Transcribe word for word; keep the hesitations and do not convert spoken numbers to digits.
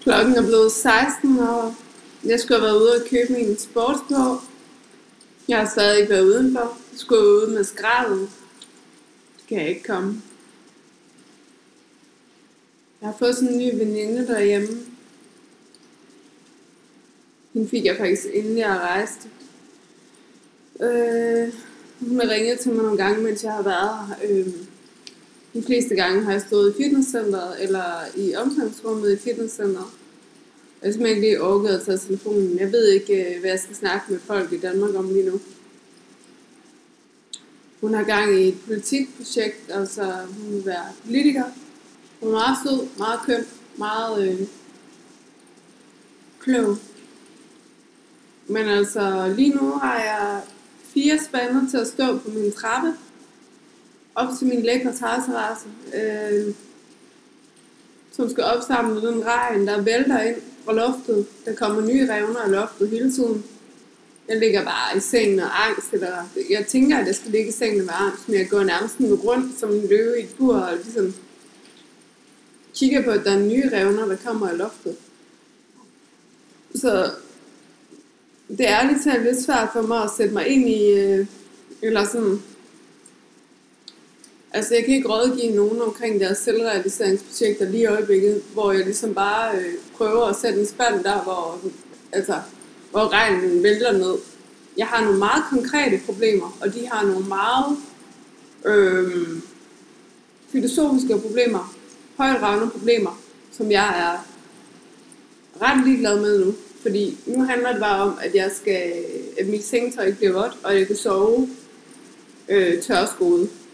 Klokken er blevet seksten, og jeg skulle have været ude og købe min sportsbog. Jeg har stadig ikke været udenfor. Jeg skulle være ude med skraldet. Det kan jeg ikke komme. Jeg har fået sådan en ny veninde derhjemme. Hende fik jeg faktisk inden jeg rejste. Øh, hun har ringet til mig nogle gange, mens jeg har været her. Øh, de fleste gange har jeg stået i fitnesscenteret eller i omklædningsrummet i fitnesscenteret. Jeg har simpelthen ikke lige orket at tage telefonen. Jeg ved ikke, hvad jeg skal snakke med folk i Danmark om lige nu. Hun har gang i et politikprojekt, altså hun vil være politiker. Hun er meget sød, meget køn, meget øh, klog. Men altså lige nu har jeg fire spande til at stå på min trappe. Op til min lækre terrasse, øh, som skal opsamle den regn, der vælter ind fra loftet. Der kommer nye revner af loftet hele tiden. Jeg ligger bare i sengen og angst, eller jeg tænker, at jeg skal ligge i sengen med angst, men jeg går nærmest rundt som en løve i et bur, og ligesom kigger på, at der er nye revner, der kommer af loftet. Så det er ærligt talt lidt svært for mig at sætte mig ind i, øh, eller sådan, altså jeg kan ikke rådgive nogen omkring deres selvrealiseringsprojekter lige i øjeblikket, hvor jeg ligesom bare øh, prøver at sætte en spand der, hvor, altså, hvor regnen vælter ned. Jeg har nogle meget konkrete problemer, og de har nogle meget øh, filosofiske problemer, højtravne problemer, som jeg er ret ligeglad med nu. Fordi nu handler det bare om, at jeg skal, at mit sengetøj ikke bliver vådt, og jeg kan sove øh, tørskoet.